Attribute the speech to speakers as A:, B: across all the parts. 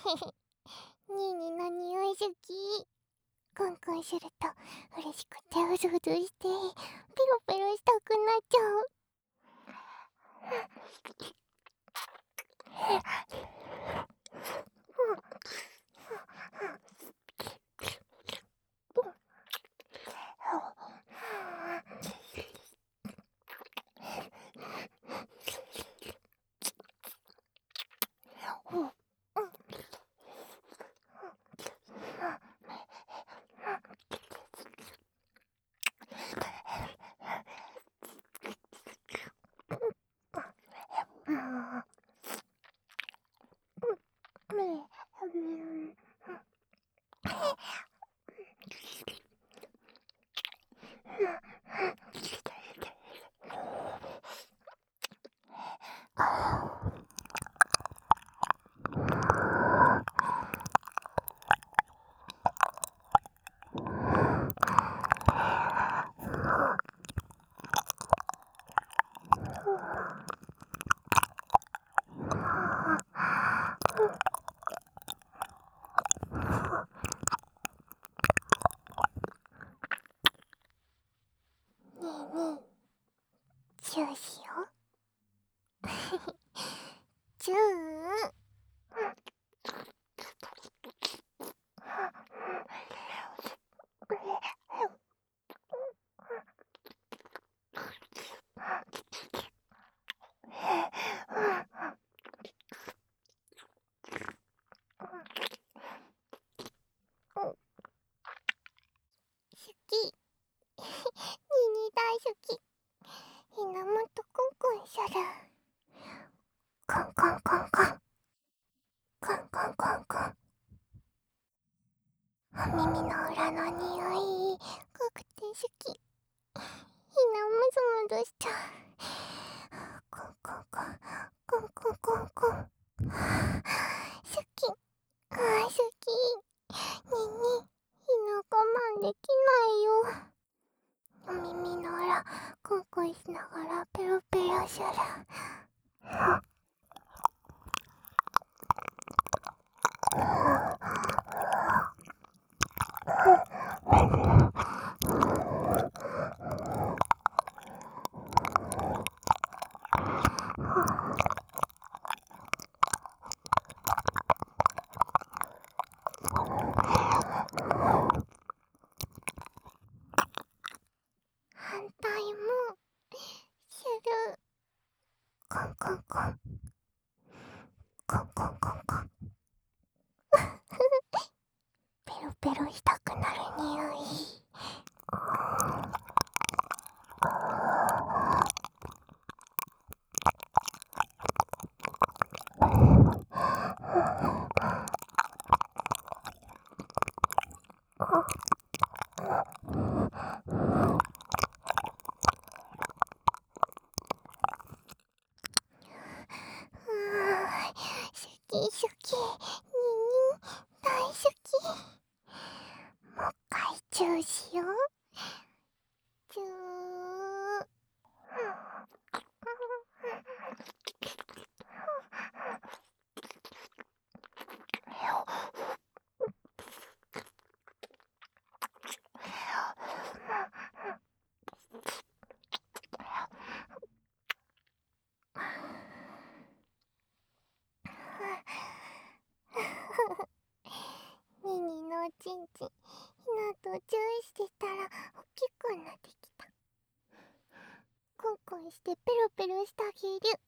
A: ニーニーの匂い好き。クンクンすると嬉しくてうずうずしてペロペロしたくなっちゃう。ねえねえ、チューしよう。チュー。好き。ニーニー大好き。ひなもとコンコンする。コンコンコンコン。コンコンコンコン。お耳の裏の匂い、濃くて好き。ひなムズムズしちゃう。コンコンコン。コンコンコンコン。好き。好き。にに、ひな我慢できないよ。お耳の裏、コンコンしながらペロペロする。反対もする。コンコンコン。コンコンコンコン。ペロペロしたくなる匂い。好き好き。にに、大好き。もう一回チューしよう。チュー。ニーニーのおちんちん、ひなとチューしてたら大きくなってきた。コンコンしてペロペロしてあげる。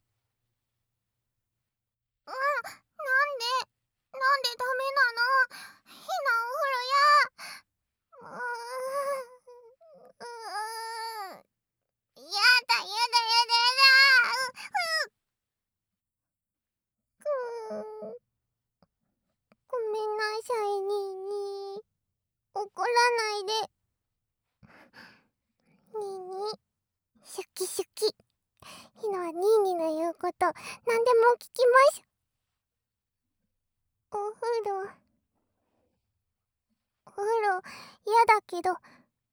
A: なんでダメなの？ひなお風呂や。やだやだやだやだ。ごめんなさい、にーにー。怒らないで。にーにー、好き好き。ひなはにーにーの言うこと何でも聞きます。お風呂嫌だけど、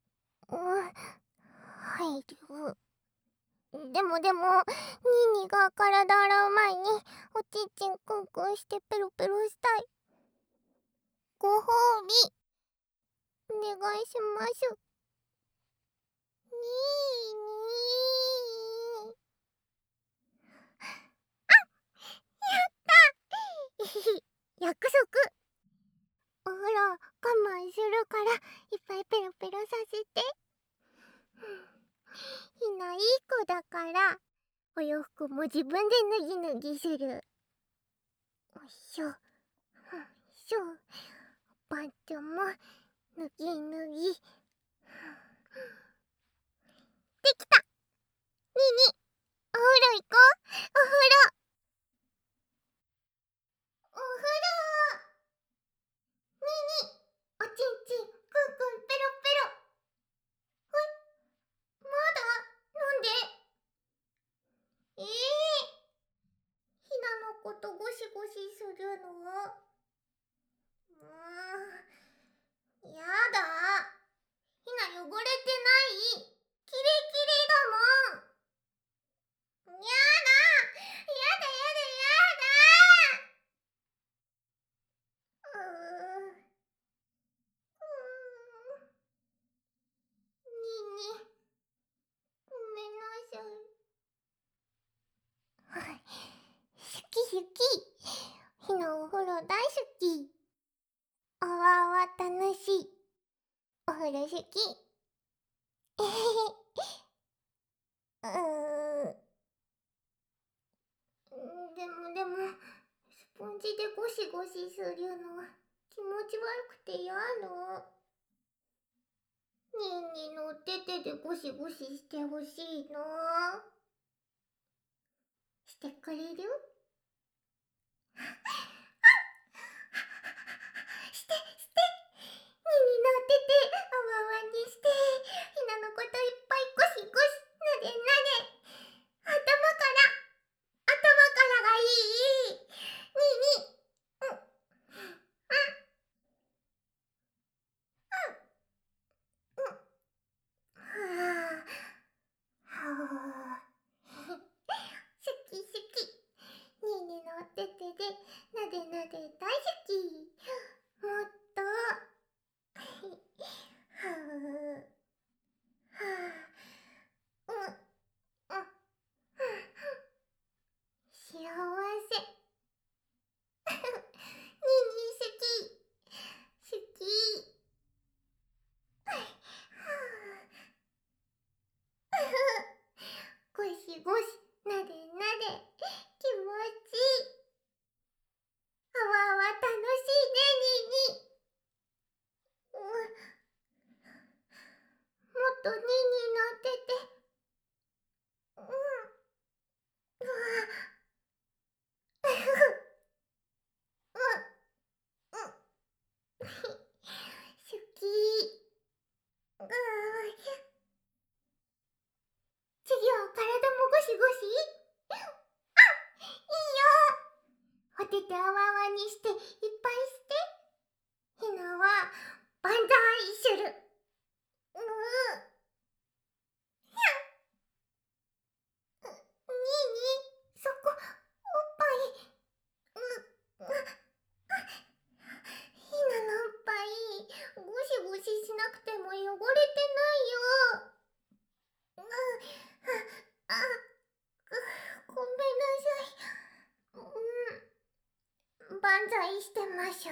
A: 入る。でも、ニーニーが体洗う前におちんちんクンクンしてペロペロしたい。 ご褒美お願いします。にーにー。やった。約束。お風呂我慢するからいっぱいペロペロさせて。ひないい子だからお洋服も自分で脱ぎ脱ぎする。よいしょよいしょ。パンツも脱ぎ脱ぎ。できた。ににお風呂行こう。お風呂お風呂。ににおちんちんくんくんペロペロ。まだなんでひなのことゴシゴシするの？やだ。ひな汚れてない。キレキレだもん。やだやだやだやだ。ににごめんなさい。好き好き。ひなお風呂大好き。あわあわ楽しい。お風呂好き。えへへ。でもスポンジでゴシゴシするの気持ち悪くて嫌の。にーにーのお手手でゴシゴシしてほしいの。してくれる？してにーにーのお手手あわあわにして、ひなのこといっぱいゴシゴシなでなで。頭からがいい。にーにー。はあ好き好き。にーにーのお手手でなでなで大好き。もっと。はあ幸せ。にーにー好き。ゴシゴシなでなで気持ちいい。あわあわ楽しいね。にーにー。もっとにーにーの手で。好き。次は体もゴシゴシ。いいよ。お手手あわあわにしていっぱいして。ひなはバンザイする。にーにーそこおっぱい。ひなのおっぱいゴシゴシしなくても汚れてないよ。あ、ごめんなさい。バンザイしてましゅ。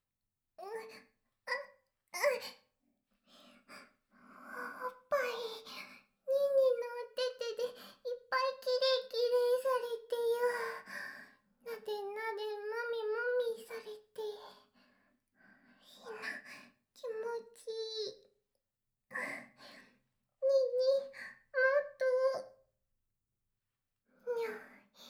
A: おっぱいにーにーのお手手でいっぱいきれいきれいされてよ。なでなでもみもみされて。ひな気持ちいい。にーにーもっと。にゃ。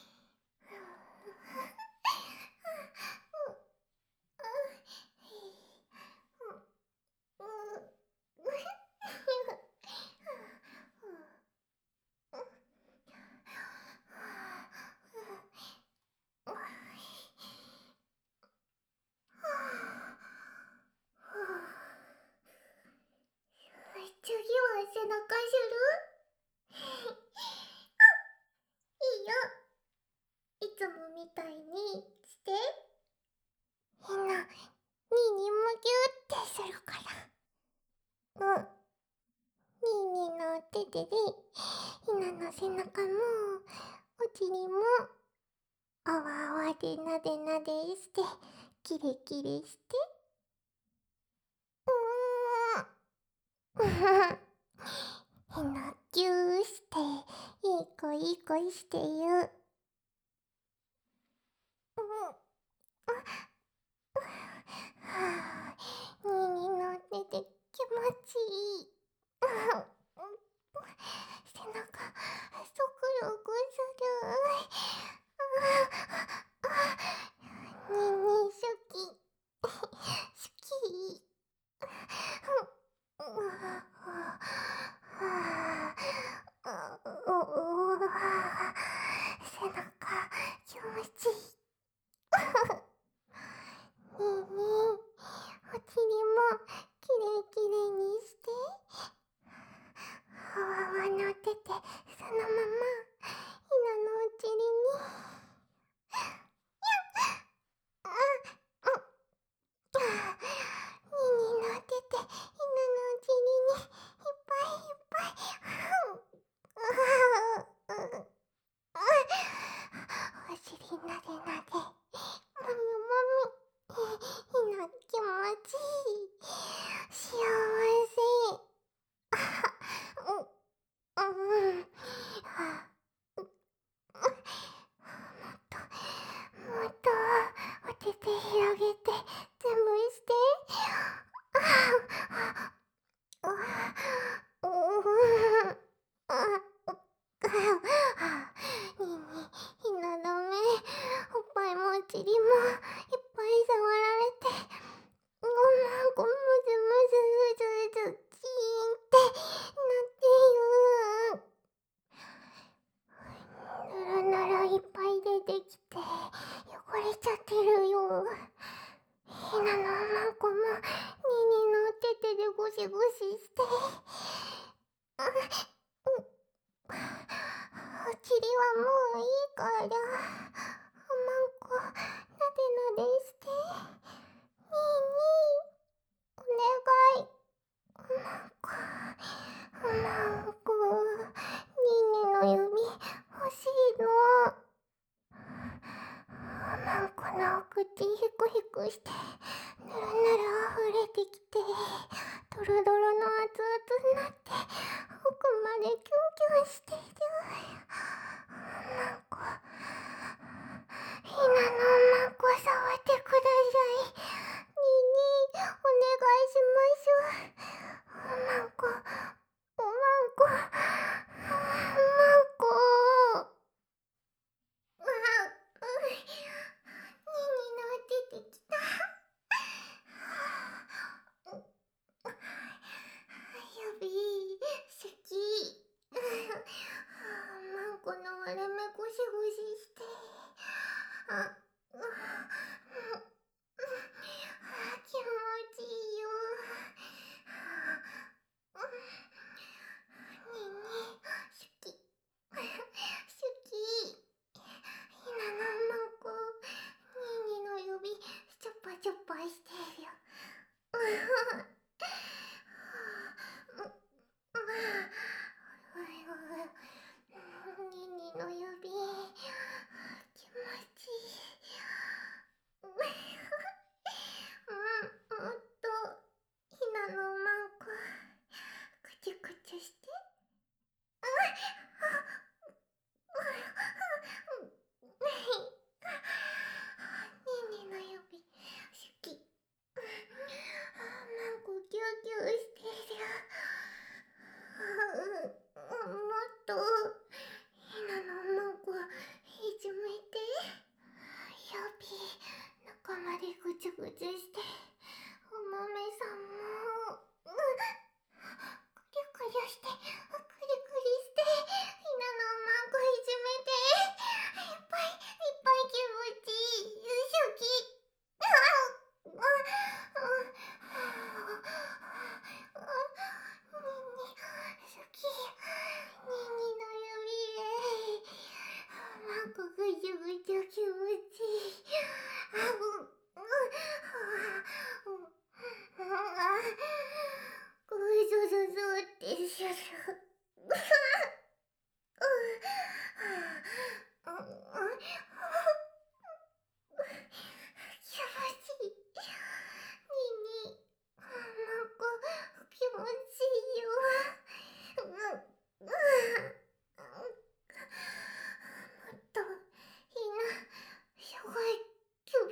A: 次は背中する？いいよ。いつもみたいにして。ひな、にーにーもでひなの背中もお尻もあわあわでなでなでしてキレキレしてうーんひなキューしていい子いい子して言う。はあ、にに乗ってて気持ちいい。背中そくよくする。にに好き好き。背中気持ちいい。ねえねえ、お尻もきれいきれいにして。あわわ乗ってて、そのまま、ひなのお尻に。あ、に乗ってて、ひなのお尻に、いっぱいいっぱい。お尻なでなで、もみもみ。ひな気持ちいい。幸せ。もっとお手手広げて全部して。ににひなの目おっぱいもお尻もいっぱい触られてごまごむずむずずずキーンってなってゆぬるぬるいっぱい出てきて汚れちゃってるよ。ひなのおまんこもにの手手でゴシゴシして。お尻はもういいから、おまんこなでなでして。にお願い。おまんこ、おまんこ、の指欲しいの。おまんこのお口ヒクヒクして、ぬるぬる溢れてきて、ドロドロの熱々になって、奥までキュンキュンしてる。おまんこ、ひなのおまんこ触ってください。お願いします。おまんこ、おまんこ、おまんこ。にの出てきた。指好き。まんこの割れ目ゴシゴシして。気持ちいいよ。に好き。好き。ひなのまんこ、にの指チョパチョパしてるよ。にの指気持ちいい。もっとひなのまんこくちゅくちゅして。にの指好き。なんこキューキューしてるよ。もっとひなのまんこいじめて。指中までぐちゅぐちゅして。おまめさんもくりゅくりゅしてくりくりしてひなのまんこいじめて。いっぱいいっぱい気持ちいい。好き。好き。にの指なんかぐちゅぐちゅ気持ちいい。ぐずずずってする。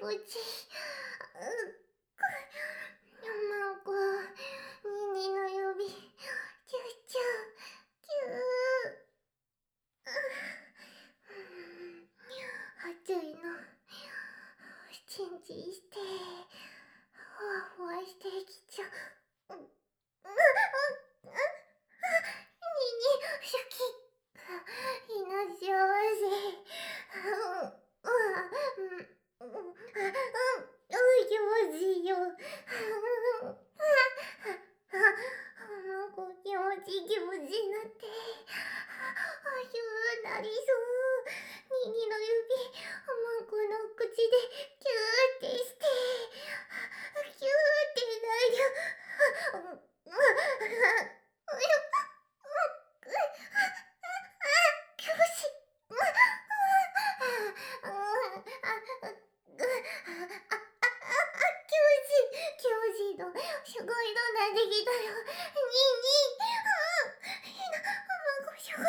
A: ち。マンコ、耳の指、チューチュー、チュー。暑いの。チンチンして、ふわふわしてきちゃう。シャキ。いの幸せ。気持ちいいよ。気持ちいい気持ちになって。シューなりそう。右の指、マンコの口でキューってして。キューってなる。教師。教師のすごいのなんできたよ。マンコすごい。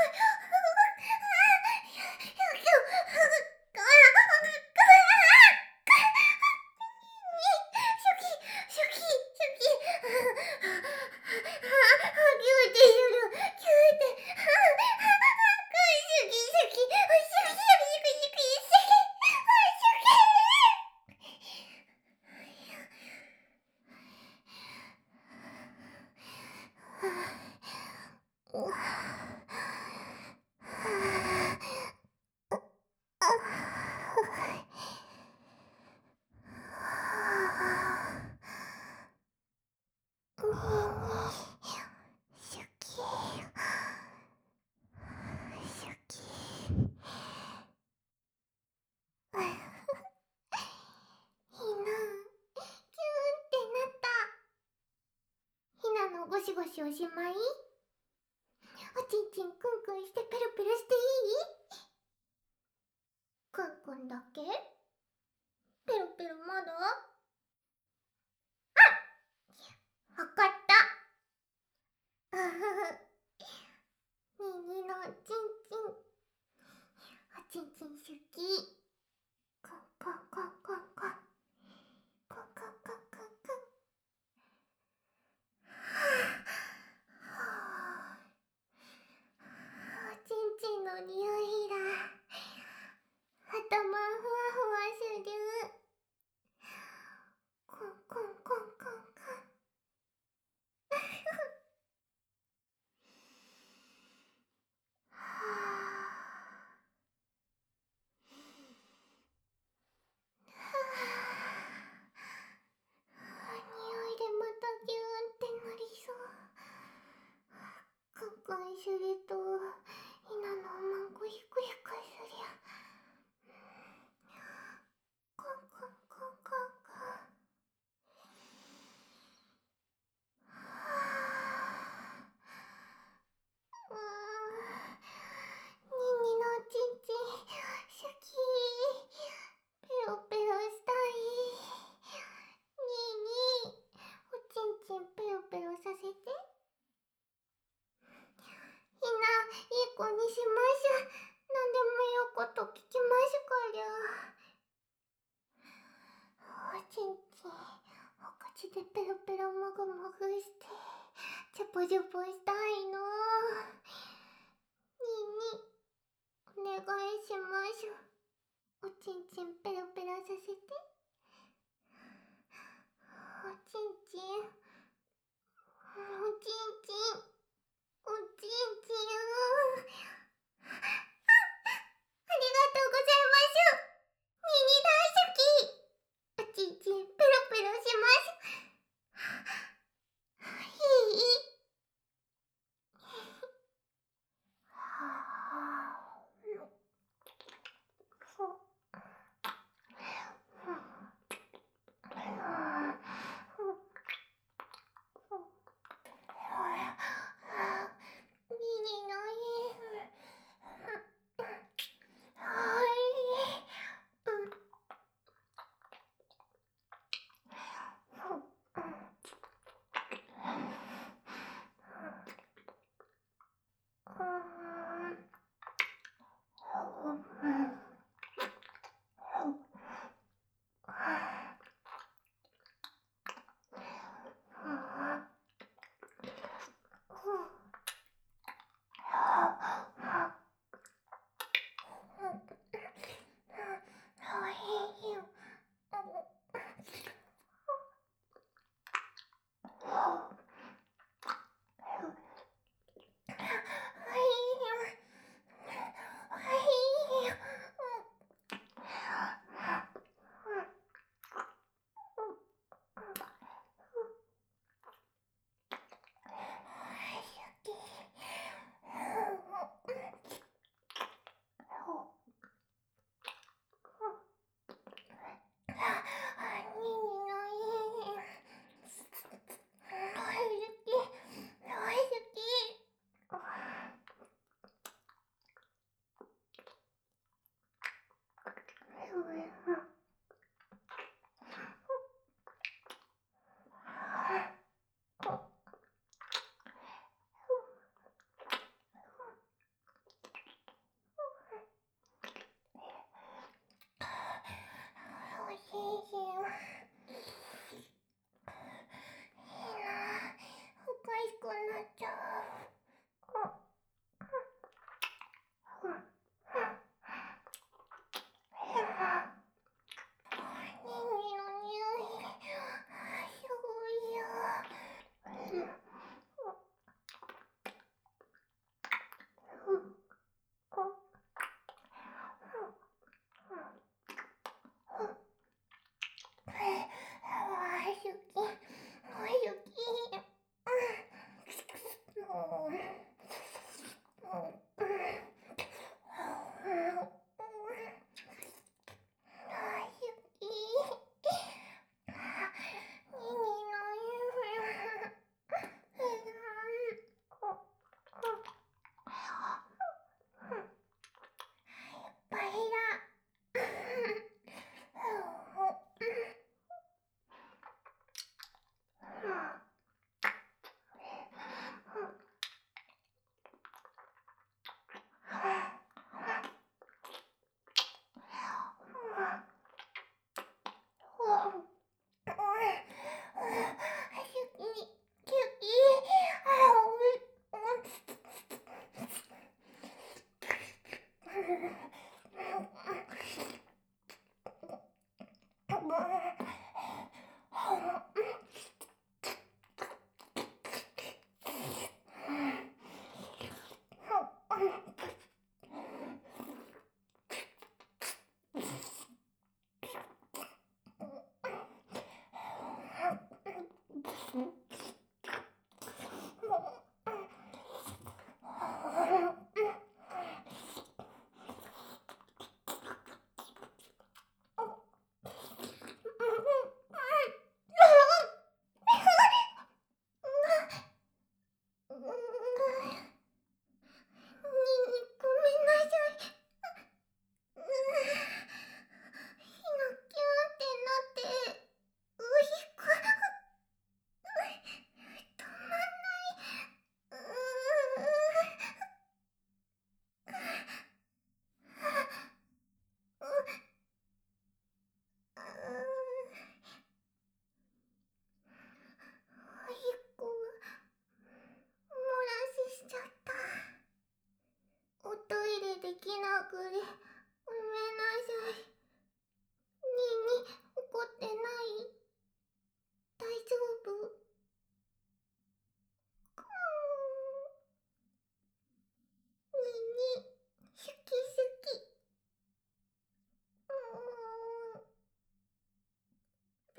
A: ゴシゴシおしまい。おちんちんクンクンしてペロペロしていい？クンクンだけ？ペロペロまだ？わかった。右のおちんちん。おちんちん好き。クンクンクンクンクン。クンクンクンクンクン。おちんちんの匂いだ。頭ふわふわする。コンコンコンコンコン。匂いでまたギューンってなりそう。コンコンするとひなのおまんこひくひくすりゃ。コンコンコンコンコン。ニニのちんちん好き。ペロペロしたい。ニーニー、おちんちんペロペロさせて。ひないい子にします。何でも言うこと聞きますから。おちんちんお口でペロペロもぐもぐしてジャポジャポしたいの。ニーニー、お願いします。おちんちんペロペロさせて。おちんちん、おちんちん、おちんちん。ありがとうございます。ミニ大好き。おちんちんペロペロします。いい？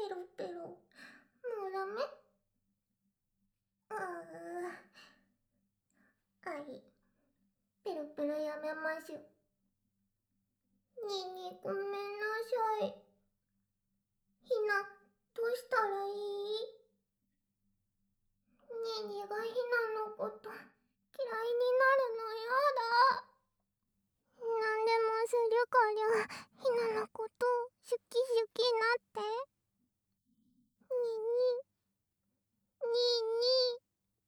A: ペロペロ。もうダメ。ペロペロやめましょ。ににごめんなさい。ひな、どうしたらいい？ににがひなのこと嫌いになるのやだ。なんでもするからひなのこと好き好きなって。にに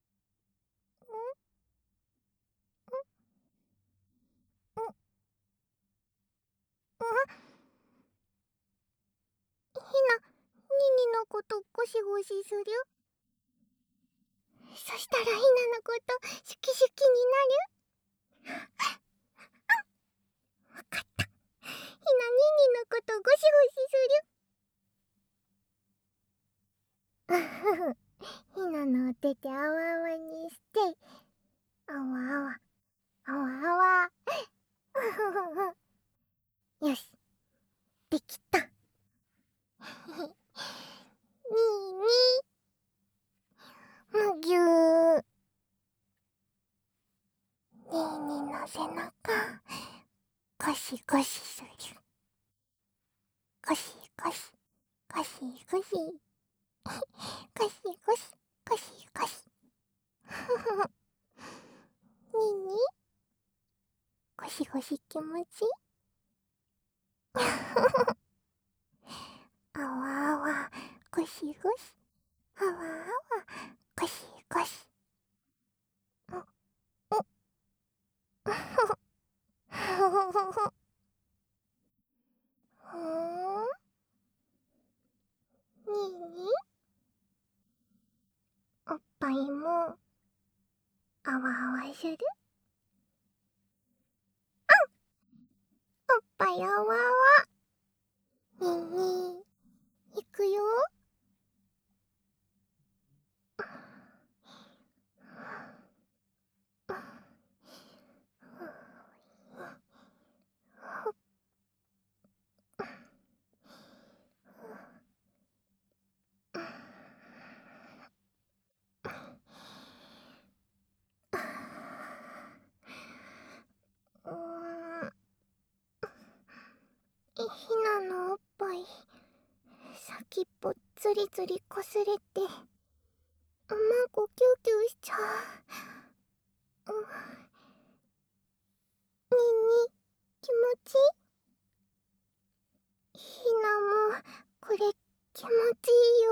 A: んんひな、ににのことゴシゴシする？そしたらひなのこと好き好きになる？わかった。ひな、ににのことゴシゴシする。うふふ。ひなのお手手あわあわにして、あわあわ、あわあわ。うふふふ。よし、できた。にーにー、むぎゅー。にーにの背中、ゴシゴシする。ゴシゴシ、ゴシゴシ。ゴシゴシ、ゴシゴシ。ふふふ。ににゴシゴシ気持ちいい？あわあわ、ゴシゴシ。あわあわ、ゴシゴシ。ふふふふ。ににおっぱいもあわあわする？おっぱいあわあわ。ににいくよ。ひなのおっぱい先っぽつりつりこすれてまごキューキューしちゃう。にに気持ちいい？ひなもこれ気持ちいいよ。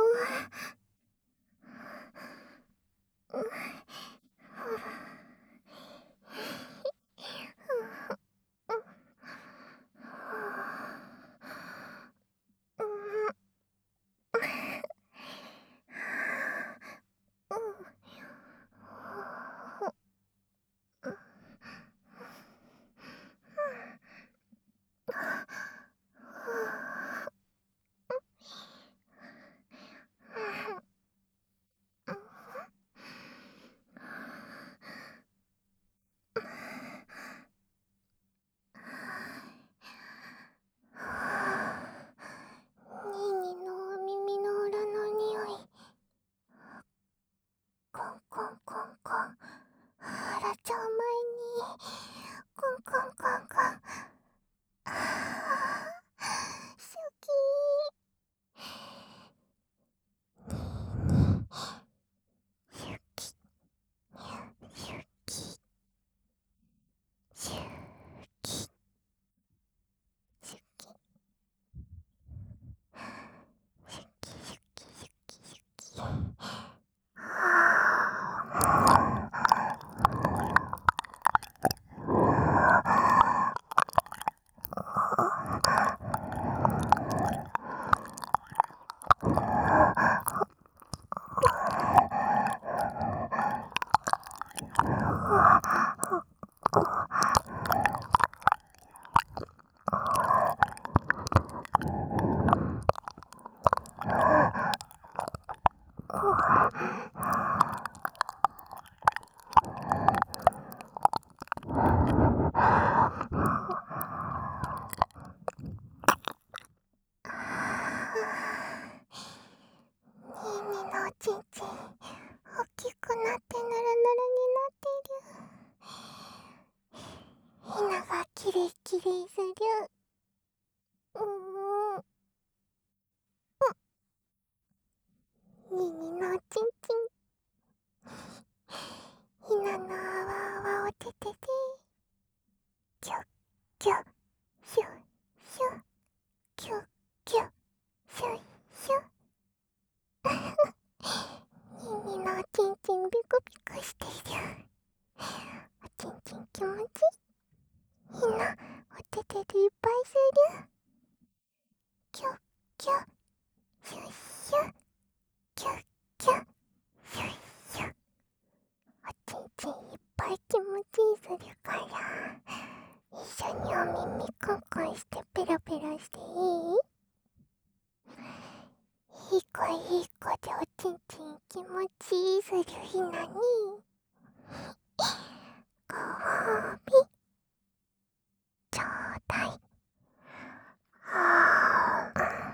A: 耳カンカンしてペラペラしていい？いい子いい子でおちんちん気持ちいいする日なにご褒美ちょうだい。はぁ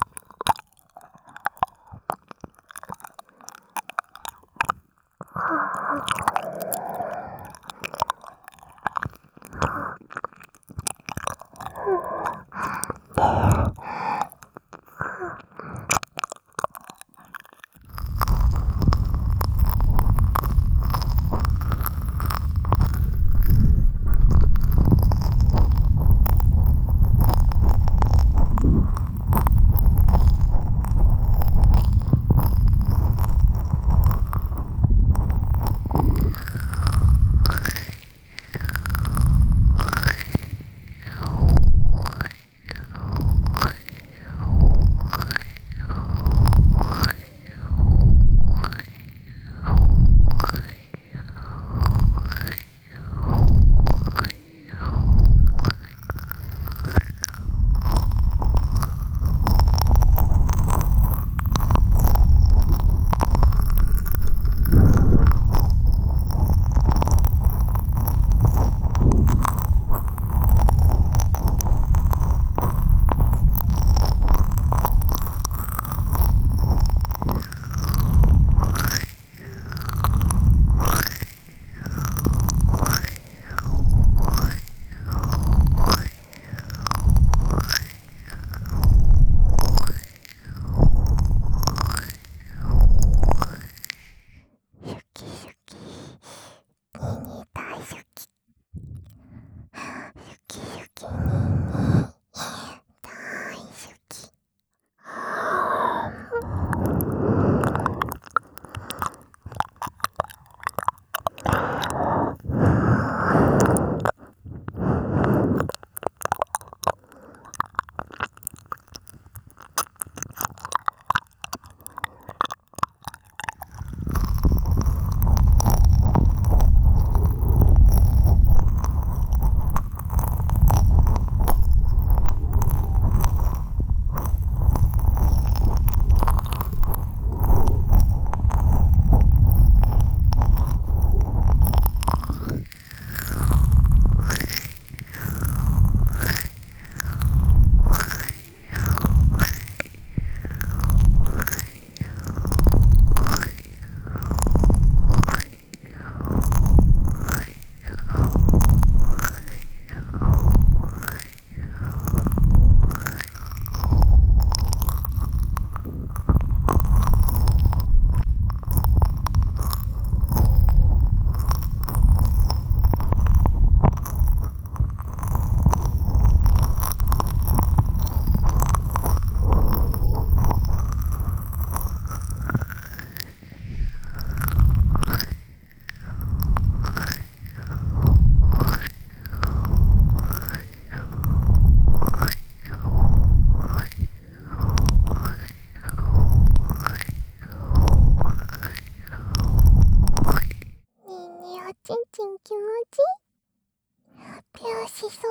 A: ちんちん気持ち発表しそう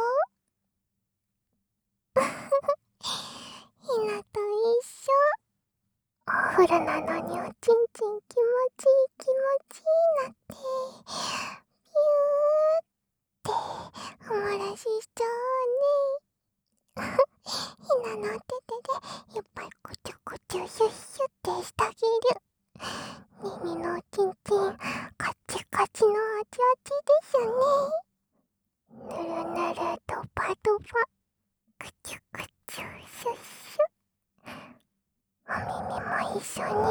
A: ひなと一緒。お風呂なのにおちんちん気持ちいい気持ちいいなってピューっておもらししちゃうねひなのお手手でいっぱいくちゅくちゅシュッシュってしてあげる。耳のおちんちんカチカチのあちあちですね。ぬるぬるドバドバくちゅくちゅシュッシュ。お耳も一緒に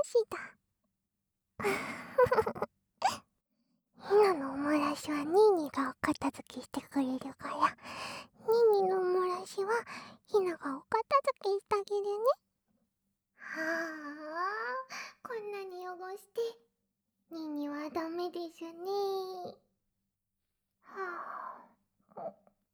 A: ひなのおもらしはニーニーがお片付けしてくれるから、ニーニーのおもらしはひながお片付けしてあげるね。はあ、こんなに汚してニーニーはダメですね。はあ。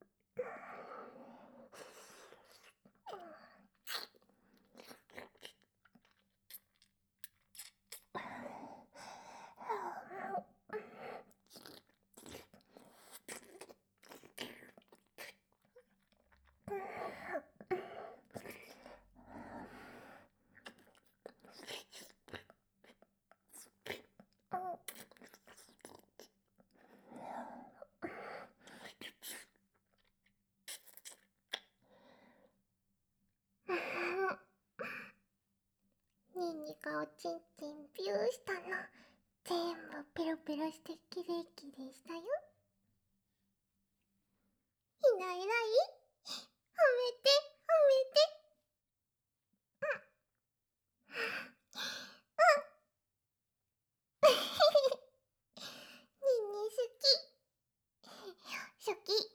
A: ニーニーがおちんちんビューしたの全部ペロペロしてキレイキレイしたよ。ひなえらい？褒めて褒めて。ニーニー好き。好き。